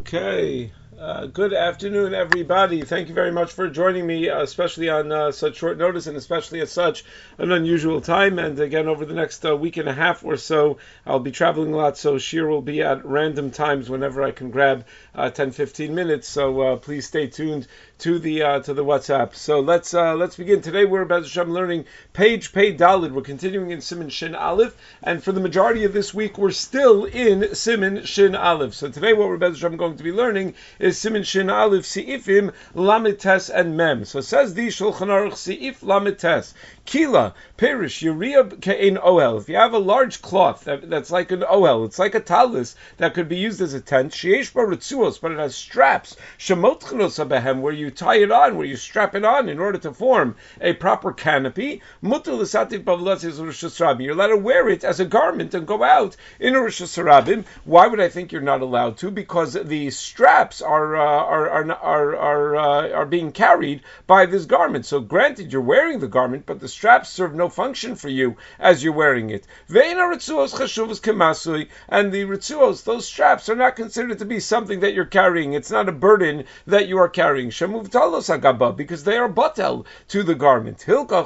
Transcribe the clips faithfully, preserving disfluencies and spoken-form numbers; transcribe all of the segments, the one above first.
Okay. Uh, good afternoon, everybody. Thank you very much for joining me, uh, especially on uh, such short notice and especially at such an unusual time. And again, over the next uh, week and a half or so, I'll be traveling a lot, so Shir will be at random times whenever I can grab uh, ten, fifteen minutes. So uh, please stay tuned to the uh, to the WhatsApp. So let's uh, let's begin. Today we're about to learning page Pei Dalid. We're continuing in Siman Shin Aleph, and for the majority of this week, we're still in Siman Shin Aleph. So today, what we're about to going to be learning is Siman Shin Aleph Seifim Lamed Tes and Mem. So says the Shulchan Aruch Seif Lamed Tes Kila Perish Yuriab Ke'in Ohel. If you have a large cloth that, that's like an Ohel, it's like a talis that could be used as a tent. Sheyesh Bar Ritzuos, but it has straps. Shemot Chnos Abehem, where you tie it on, where you strap it on in order to form a proper canopy. Mutul L'Sativ Bavlatzis Rosh Hashanah. You're allowed to wear it as a garment and go out in a Rosh Hashanah. Why would I think you're not allowed to? Because the straps are uh, are are are are, uh, are being carried by this garment. So granted, you're wearing the garment, but the straps serve no function for you as you're wearing it. And the ritzuos, those straps, are not considered to be something that you're carrying. It's not a burden that you are carrying. Because they are batel to the garment.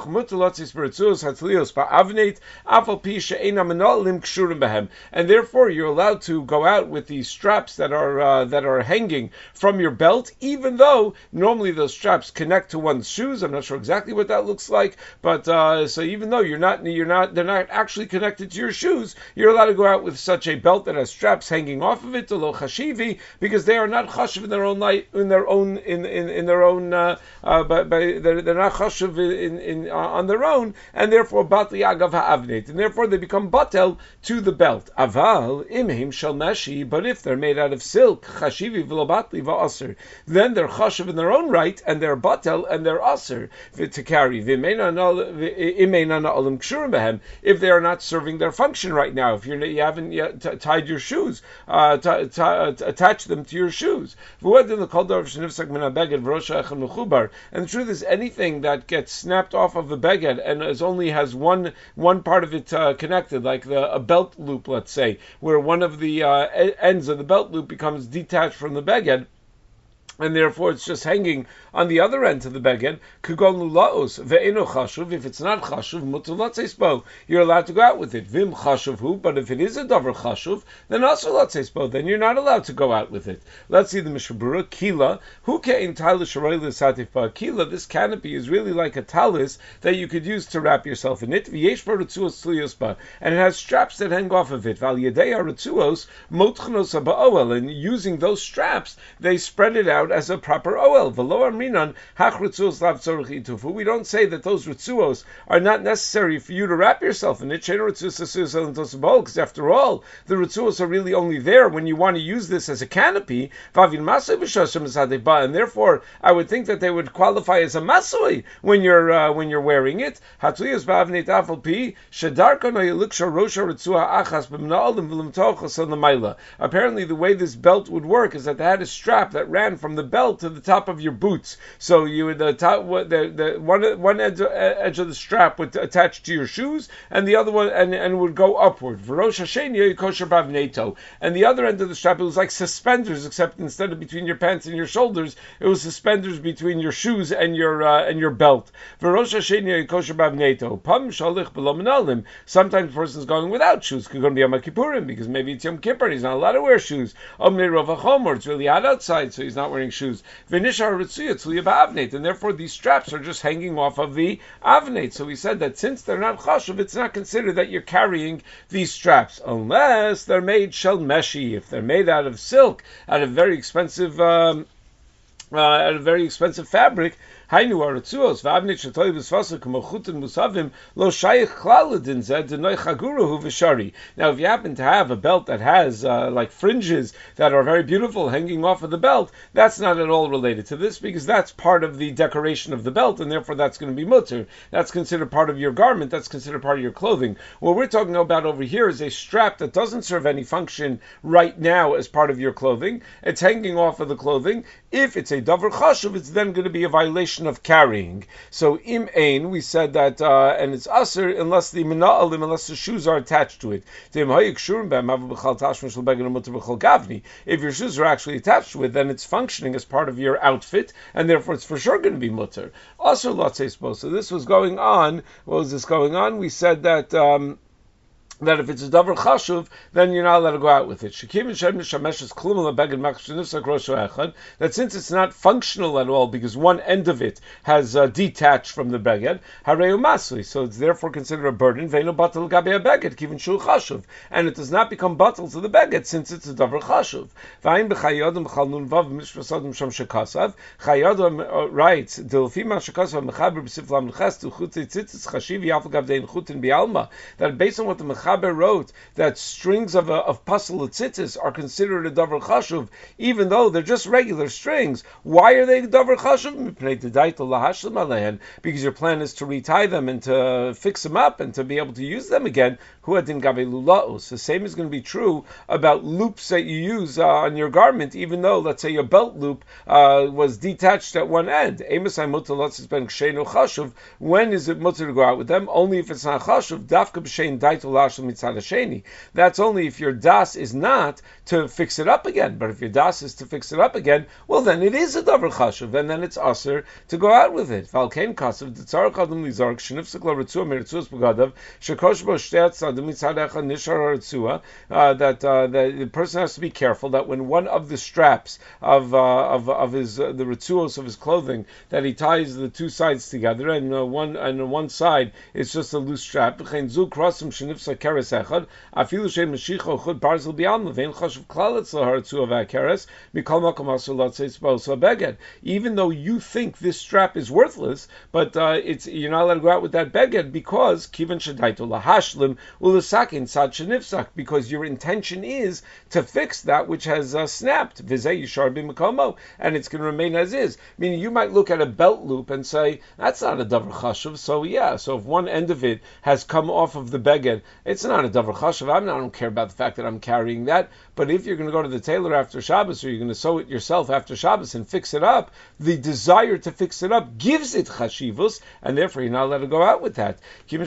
And therefore, you're allowed to go out with these straps that are uh, that are hanging from your belt, even though normally those straps connect to one's shoes. I'm not sure exactly what that looks like, but uh, so even though you're not you're not they're not actually connected to your shoes, you're allowed to go out with such a belt that has straps hanging off of it, lo chashivi, because they are not chashiv in their own light, in their own in in, in their own uh, uh, but, but they're, they're not chashiv in, in uh, on their own, and therefore batli agav ha'avneit, and therefore they become batel to the belt. Aval imhim shel meshi, but if they're made out of silk, chashivi v'lobatli v'aser, then they're chashiv in their own right, and they're batel and they're aser to carry. If they are not serving their function right now, if you're, you haven't yet t- tied your shoes, uh, t- t- attach them to your shoes. And the truth is, anything that gets snapped off of a beged and is only has one one part of it uh, connected, like the a belt loop, let's say, where one of the uh, ends of the belt loop becomes detached from the beged, and therefore it's just hanging on the other end of the beged. Kugon lulaos ve'eno chashuv. If it's not chashuv, mutar latzeisbo. You're allowed to go out with it. Vim chashuv hu. But if it is a davar chashuv, then also latzeisbo. Then you're not allowed to go out with it. Let's see the Mishnah Berurah. Kila hu ke'in talis sharei l'satif ba. Kila. This canopy is really like a talis that you could use to wrap yourself in it. V'yesh bar ritzuos tzliyos ba. And it has straps that hang off of it. Val yedei ritzuos motchnos ba'oel. And using those straps, they spread it out as a proper oel. We don't say that those ritzuos are not necessary for you to wrap yourself in it, because after all, the ritzuos are really only there when you want to use this as a canopy, and therefore I would think that they would qualify as a masoi when you're uh, when you're wearing it. Apparently the way this belt would work is that they had a strap that ran from the belt to the top of your boots. So you would the top the, the one one edge, edge of the strap would attach to your shoes, and the other one and, and would go upward. And the other end of the strap, it was like suspenders, except instead of between your pants and your shoulders, it was suspenders between your shoes and your uh, and your belt. Sometimes a person's going without shoes. Could go to Yom Kippurim because maybe it's Yom Kippur and he's not allowed to wear shoes. Or it's really hot outside, so he's not wearing shoes. And therefore these straps are just hanging off of the avnate. So we said that since they're not chashuv, it's not considered that you're carrying these straps, unless they're made shel meshi, if they're made out of silk, out of very expensive um, uh, out of very expensive fabric. Hainu aratzuos v'avnit shetoy v'svasa k'mochutin musavim lo shayich klaladin zed denoy chaguruhu v'shari. Now, if you happen to have a belt that has uh, like fringes that are very beautiful hanging off of the belt, that's not at all related to this, because that's part of the decoration of the belt, and therefore that's going to be mutter. That's considered part of your garment. That's considered part of your clothing. What we're talking about over here is a strap that doesn't serve any function right now as part of your clothing. It's hanging off of the clothing. If it's a davar chashuv, it's then going to be a violation function of carrying. So im ein, we said that, uh, and it's aser unless the mena'alim, unless the shoes are attached to it. If your shoes are actually attached to it, then it's functioning as part of your outfit, and therefore it's for sure going to be mutter. Also, let's say suppose. So this was going on. What was this going on? We said that. Um, that if it's a davar chashuv, then you're not allowed to go out with it. That since it's not functional at all, because one end of it has uh, detached from the beged, so it's therefore considered a burden, and it does not become batal to the beged since it's a davar chashuv. Chayyadim writes, that based on what the Chaber wrote, that strings of a, of pasal tzitzis are considered a davar chashuv, even though they're just regular strings. Why are they davar chashuv? Because your plan is to retie them and to fix them up and to be able to use them again. The same is going to be true about loops that you use uh, on your garment, even though, let's say, your belt loop uh, was detached at one end. When is it mutter to go out with them? Only if it's not chashuv. That's only if your das is not to fix it up again. But if your das is to fix it up again, well, then it is a davar chashuv, and then it's aser to go out with it. Uh, that uh, the person has to be careful that when one of the straps of uh, of of his uh, the ritzuos of his clothing, that he ties the two sides together, and uh, one and on one side it's just a loose strap. Even though you think this strap is worthless, but uh, it's you're not allowed to go out with that beged because kivan shadaitu lahashlim ulasakin sad shenifsak, because your intention is to fix that which has uh, snapped, v'zeh yishar b'makomo, and it's going to remain as is. Meaning, you might look at a belt loop and say that's not a davar chashuv. So yeah, so if one end of it has come off of the beged, it's not a davar chashuv. I don't care about the fact that I'm carrying that. But if you're going to go to the tailor after Shabbos, or you're going to sew it yourself after Shabbos and fix it up, the desire to fix it up gives it chashivus, and therefore you're not allowed to go out with that.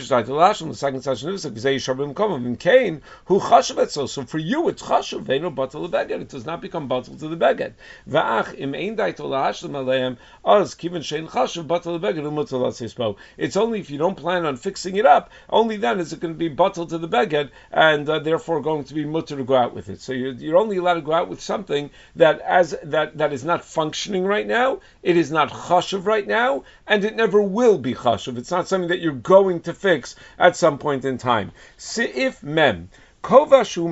Who chashav so so for you it's chashav ve'no batal lebeged, it does not become batal to the beged. Va'ach im ein daito lahashlim aleim az kiven shein chashav batal lebeged umutal asispo. It's only if you don't plan on fixing it up, only then is it going to be batal to the beged, and uh, therefore going to be mutter to go out with it. So you're, you're only allowed to go out with something that as that that is not functioning right now, it is not chashav right now, and it never will be chashav. It's not something that you're going to fix at some point in time. Seif mem. Let's say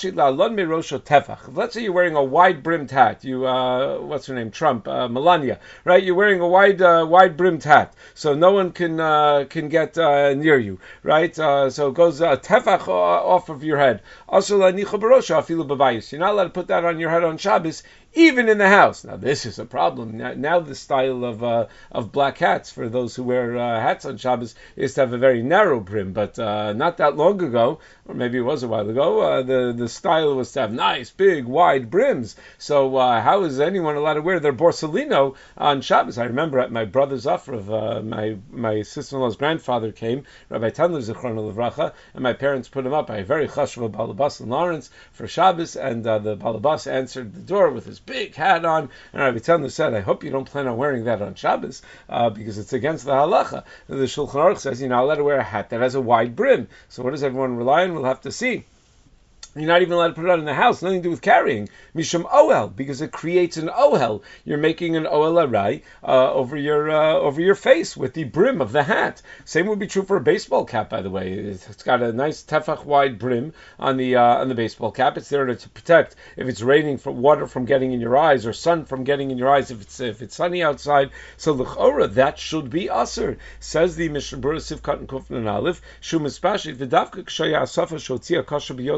you're wearing a wide-brimmed hat. You, uh, what's her name? Trump, uh, Melania, right? You're wearing a wide, uh, wide-brimmed hat, so no one can uh, can get uh, near you, right? Uh, so it goes uh, tefach off of your head. Also, you're not allowed to put that on your head on Shabbos, even in the house. Now, this is a problem. Now, now the style of uh, of black hats for those who wear uh, hats on Shabbos is to have a very narrow brim. But uh, not that long ago, or maybe it was a while ago, uh, the the style was to have nice, big, wide brims. So uh, how is anyone allowed to wear their borsalino on Shabbos? I remember at my brother's Afrav, uh, my my sister-in-law's grandfather came, Rabbi Tandler Zichrono Levracha, and my parents put him up by a very chashuv balabas in Lawrence for Shabbos, and uh, the balabas answered the door with his big hat on, and Rabbi Tandler said, I hope you don't plan on wearing that on Shabbos, uh, because it's against the halacha. The Shulchan Aruch says you're not allowed to wear a hat that has a wide brim. So what does everyone rely on? We'll have to see. You're not even allowed to put it on in the house, nothing to do with carrying. Mishum ohel, because it creates an ohel. You're making an ohel arai uh, over your uh, over your face with the brim of the hat. Same would be true for a baseball cap, by the way. It's got a nice tefach wide brim on the uh, on the baseball cap. It's there to, to protect if it's raining from water from getting in your eyes, or sun from getting in your eyes if it's if it's sunny outside. So l'chora, that should be aser. Says the Mishnah Berurah Sivkat and Kufnan Aleph, Shum Espashit v'davka k'shaya asafa shotzia kasha b'yosef v'enu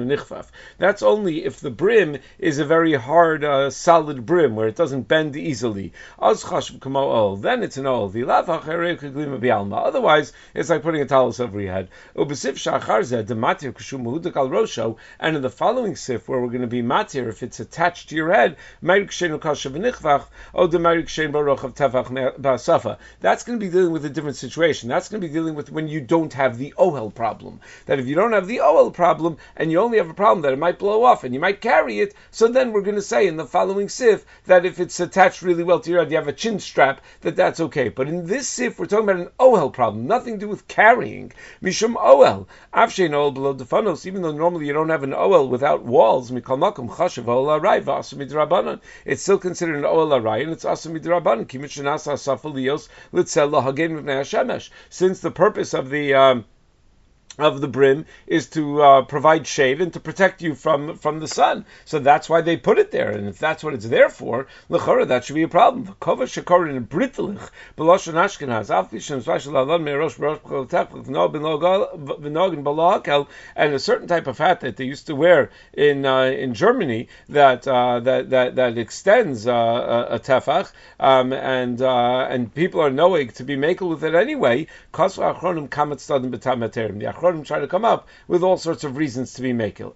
v'nichfaf. That's only if the brim is a very hard, uh, solid brim where it doesn't bend easily. Az chashuv kamo ol. Then it's an ol. Otherwise, it's like putting a talus over your head. Ubesif shachar zeh dematir k'shu mehudak al rosho. And in the following sif, where we're going to be matir, if it's attached to your head, ma'ir k'shein ukashav v'nichfach, o dema'ir k'shein barochav tefach ba'asafa. That's going to be dealing with a different situation. That's going to be dealing with when you don't have the ohel problem. That if you don't have the ohel problem, and you only have a problem that it might blow off, and you might carry it, so then we're going to say in the following sif, that if it's attached really well to your head, you have a chin strap, that that's okay. But in this sif, we're talking about an ohel problem, nothing to do with carrying. Mishum ohel. Afshein ohel below defanos, even though normally you don't have an ohel without walls, mikal makom chashav ohel aray v'asur midrabanan. It's still considered an ohel aray, and it's asur midrabanan. Kimit shenasa asafa lios litzel lahagen mivnei hashemesh. Since the purpose of the um, of the brim is to uh, provide shade and to protect you from, from the sun. So that's why they put it there. And if that's what it's there for, l'chora, that should be a problem. Kova shekorin in Britlich, b'loshon Ashkenaz, af lishem zvashel alon me'rosh b'rosh b'cholotech, v'nogin b'lohakel, and a certain type of hat that they used to wear in uh, in Germany that uh, that, that that extends uh, a, a tefach, um, and uh, and people are knowing to be makel with it anyway. Kasva achronim kamet stadim b'tam materim. The achronim try to come up with all sorts of reasons to be makel.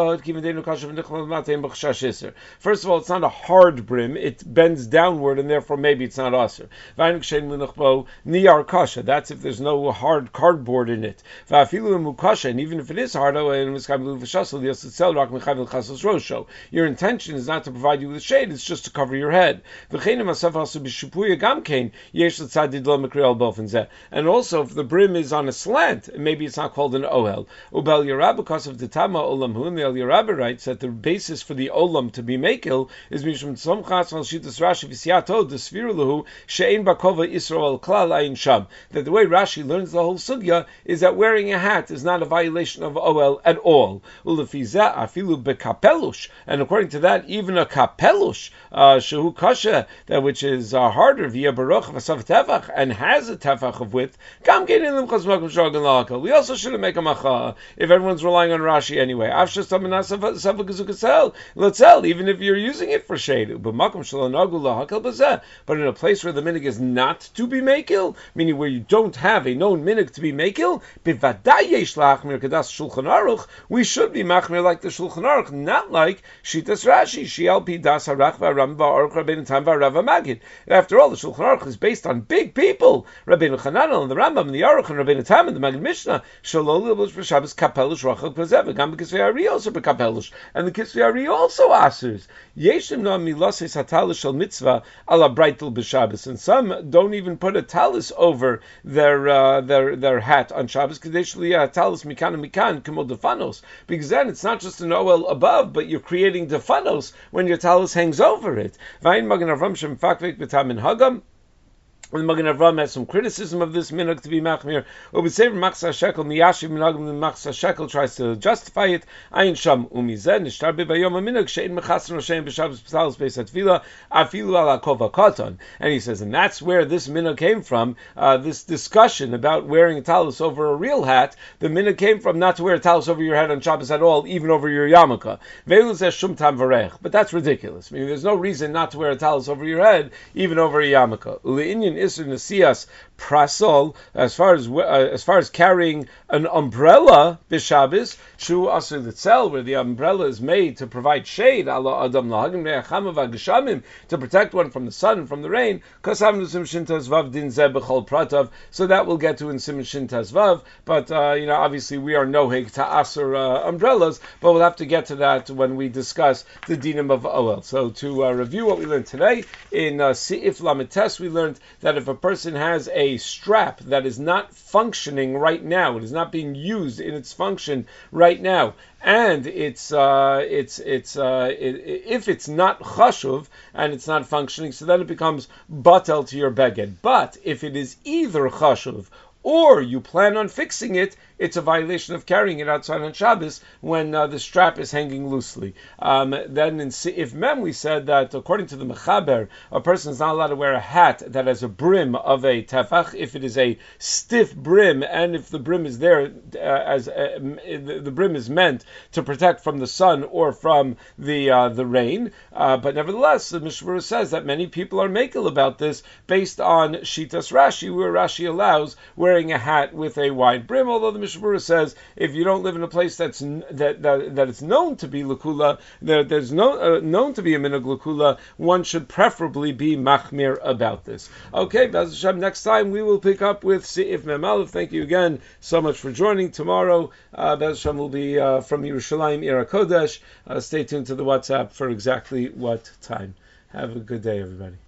First of all, it's not a hard brim; it bends downward, and therefore maybe it's not aser. That's if there's no hard cardboard in it. And even if it is hard, your intention is not to provide you with shade; it's just to cover your head. And also, if the brim is on a slant, maybe it's not called an ohel. Ubel Yerab, because of the Tama Olam Hu, and the El Yerab writes that the basis for the Olam to be makil is Mishum Tzomchas Al Shitas Rashi V'Siato the Sfirulahu She'ein Bakova Israel Klal Ayin Sham. That the way Rashi learns the whole sugya is that wearing a hat is not a violation of ohel at all. Ulefizeh Afilu Bekapelush, and according to that, even a kapelush Shehu Kasha, that which is uh, harder via Baruch Vasav Tefach and has a tefach of width. Gam Gein Ilim Chazmakim Shogan Lahakal. We also shouldn't make a macha if everyone's relying on Rashi anyway. Let's sell, even if you're using it for shade. But in a place where the minig is not to be makil, meaning where you don't have a known minig to be makil, we should be machmir like the Shulchan Aruch, not like Shitas Rashi. Shialpi das harach v'aram v'aruch Rabbeinu Tam v'arav Magid. After all, the Shulchan Aruch is based on big people. Rabbeinu Chananel and the Rambam and the Aruch and Rabbeinu Tam and the Magid Mishnah. And the Kisvei Ari also asers. Yeshim no miloses hatalis shel mitzvah ala breitel b'Shabbos, and some don't even put a talis over their uh, their their hat on Shabbos because they should have talis mikan and mikan kemo defanos, because then it's not just an oel above, but you're creating defanos when your talis hangs over it. Vayin magen Avram shem fakvek b'tamin hagam. And the Magen Avraham has some criticism of this minhag to be machmir. Ubesever machzah shekel miyashiv minhagim machzah shekel tries to justify it. Ayin sham umizen nishtar bebayom minhag shein mechasen roshein b'shabbos b'talos beis hatfila afilu ala kova katan. And he says, and that's where this minhag came from. Uh, this discussion about wearing a talus over a real hat, the minhag came from not to wear a talus over your head on Shabbos at all, even over your yarmulke. Ve'elu zeh shum tam varech. But that's ridiculous. I mean, there's no reason not to wear a talus over your head, even over a yarmulke. Ule'inyan Isser Nesias Prasol, as far as uh, as far as carrying an umbrella b'Shabbos, Shu Asur Litzel, where the umbrella is made to provide shade, Allah Adam Lahagim Ne'acham V'Ageshamim, to protect one from the sun and from the rain. Kasam Nusim Shintaz Vav Din Zeh B'Chol Pratav. So that we'll get to in Siman Shintaz Vav. But uh, you know, obviously we are noheg to Asur uh, umbrellas, but we'll have to get to that when we discuss the dinim of Oel. So to uh, review what we learned today in uh, Seif Lamed Tes, we learned that if a person has a strap that is not functioning right now, it is not being used in its function right now, and it's uh, it's it's uh, it, if it's not chashuv and it's not functioning, so then it becomes batel to your beged. But if it is either chashuv or you plan on fixing it, it's a violation of carrying it outside on Shabbos when uh, the strap is hanging loosely. Um, then in, if Mem, we said that according to the Mechaber, a person is not allowed to wear a hat that has a brim of a tefach if it is a stiff brim, and if the brim is there uh, as uh, the, the brim is meant to protect from the sun or from the uh, the rain. Uh, but nevertheless, the Mishmur says that many people are makel about this based on Shitas Rashi, where Rashi allows wearing a hat with a wide brim, although the Mishnah says if you don't live in a place that's that that, that it's known to be lakula, that there's no uh, known to be a minhag lakula, one should preferably be machmir about this. Okay, B'ez Hashem, next time we will pick up with Seif Mem Aleph. Thank you again so much for joining. Tomorrow, uh, B'ez Hashem will be uh, from Yerushalayim, Ira Kodesh. Uh, stay tuned to the WhatsApp for exactly what time. Have a good day, everybody.